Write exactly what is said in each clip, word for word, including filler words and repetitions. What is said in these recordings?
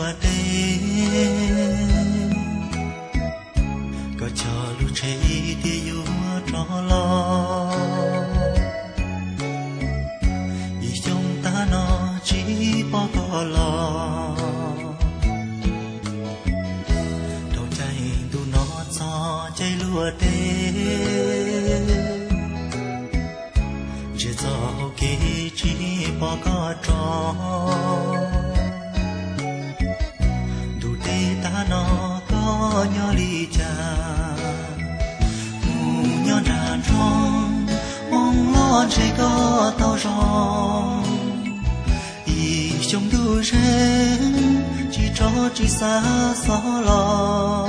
lúa tê có cho lúa chế tia yêu cho lo ý trong ta nó chỉ bỏ có lo đầuใจtu nó choใจlúa tê chỉ cho cái chỉ bỏ có trò đủ tê ta nó có nhỏ ly cha mù nhỏ đàn rong mong lo chỉ có tao rong ý trong đủ rên chỉ cho chỉ xa xó lo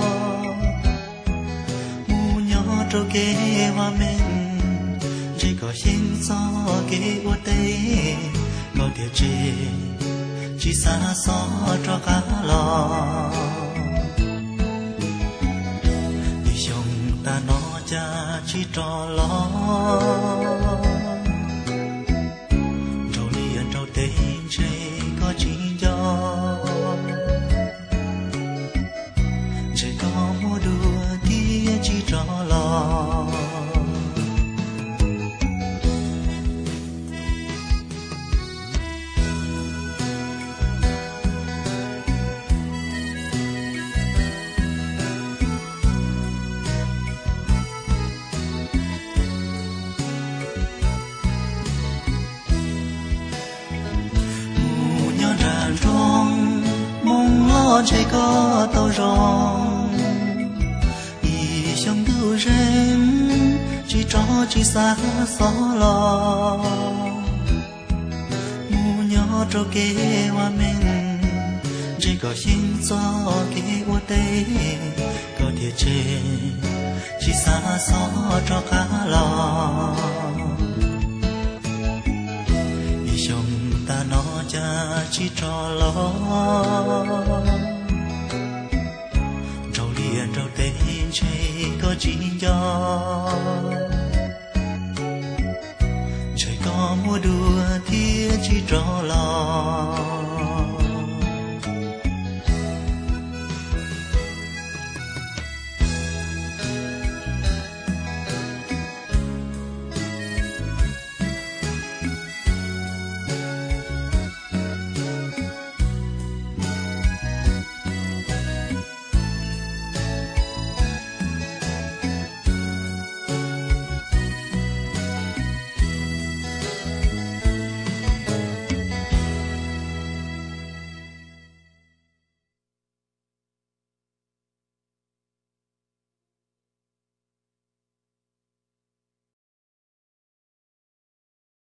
mù nhỏ trâu kê hoa mình chỉ có xin gió kế vô tê có địa chỉ chỉ xa xó cho cá lo đi trong ta nó cha chỉ cho lo trâu liền trâu tê chỉ có chỉ do chỉ có mua đùa kia chỉ cho lo chỉ có tao rong ý trong đủ rem chỉ cho chỉ xa xó lo mù nhỏ trâu kê hoa mình chỉ có xin gió kê hoa tê có địa chỉ chỉ xa xó cho cá lo ý trong ta nó cha chỉ cho lo trâu tên chơi có chỉ do trời có mua đùa thiên chỉ cho